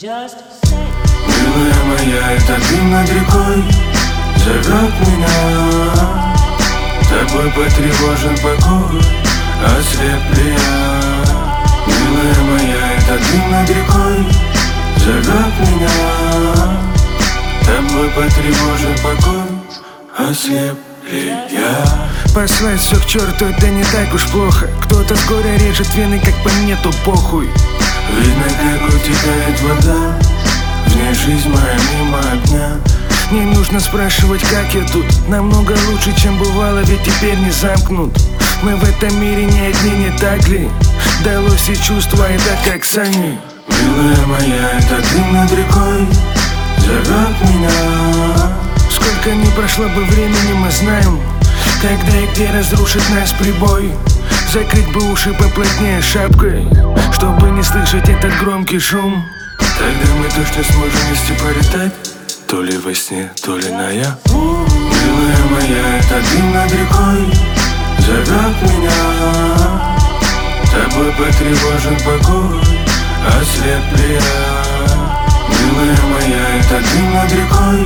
Милая моя, это дым над рекой зовет меня. Тобой потревожен покой, ослеп ли я? Милая моя, это дым над рекой зовет меня. Тобой потревожен покой, ослеп ли я? Послать все к черту, это не так уж плохо. Кто-то с горя режет вены, как по мне, то похуй. Видно, как утекает вода, в ней жизнь моя мимо огня. Не нужно спрашивать, как я тут. Намного лучше, чем бывало, ведь теперь не замкнут. Мы в этом мире не одни, не так ли? Далось и чувства, это как сани. Милая моя, это дым над рекой зовет меня. Сколько ни прошло бы времени, мы знаем, когда и где разрушит нас прибой. Закрыть бы уши поплотнее шапкой, чтобы не слышать этот громкий шум. Тогда мы точно сможем вместе полетать, то ли во сне, то ли наяву. Милая моя, это дым над рекой зовет меня. Тобой потревожен покой, ослеп ли я? Милая моя, это дым над рекой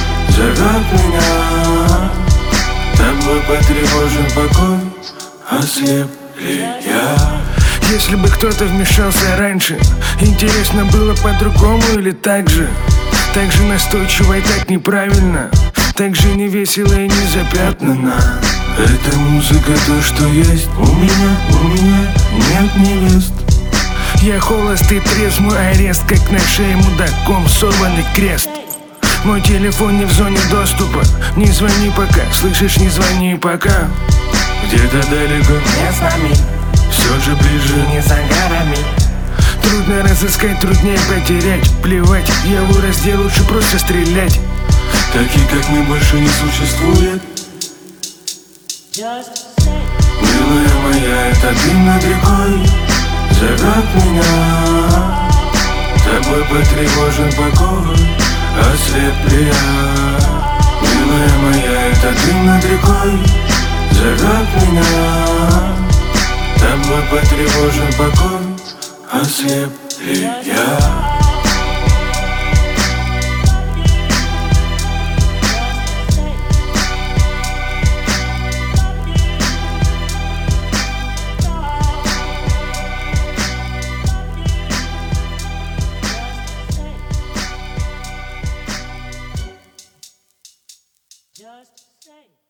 зовет меня. Тобой потревожен покой, ослеп ли я? Если бы кто-то вмешался раньше, интересно было по-другому или так же? Так же настойчиво и так неправильно, так же не весело и не запятнано. Эта музыка то, что есть у меня нет невест. Я холост и трезв, мой арест, как на шее мудаком сорванный крест. Мой телефон не в зоне доступа, не звони пока, слышишь, не звони пока. Где-то далеко, не с нами, все же ближе, не за горами. Трудно разыскать, труднее потерять. Плевать, я вырастил, лучше просто стрелять. Такие как мы больше не существует. Милая моя, это дым над рекой зовет меня. Тобой потревожен покой, ослеп ли я? Милая моя, это дым над рекой зовет меня. Тобой потревожен покой, ослеп ли я? Just say.